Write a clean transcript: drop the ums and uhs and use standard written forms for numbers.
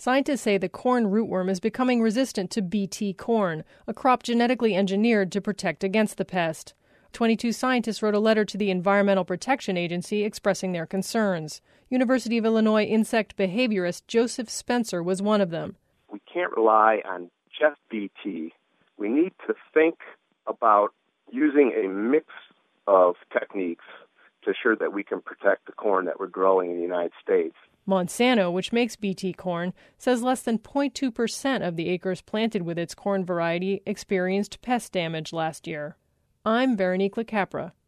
Scientists say the corn rootworm is becoming resistant to Bt corn, a crop genetically engineered to protect against the pest. 22 scientists wrote a letter to the Environmental Protection Agency expressing their concerns. University of Illinois insect behaviorist Joseph Spencer was one of them. We can't rely on just Bt. We need to think about using a mix of techniques to ensure that we can protect the corn that we're growing in the United States. Monsanto, which makes Bt corn, says less than 0.2% of the acres planted with its corn variety experienced pest damage last year. I'm Veronique LaCapra.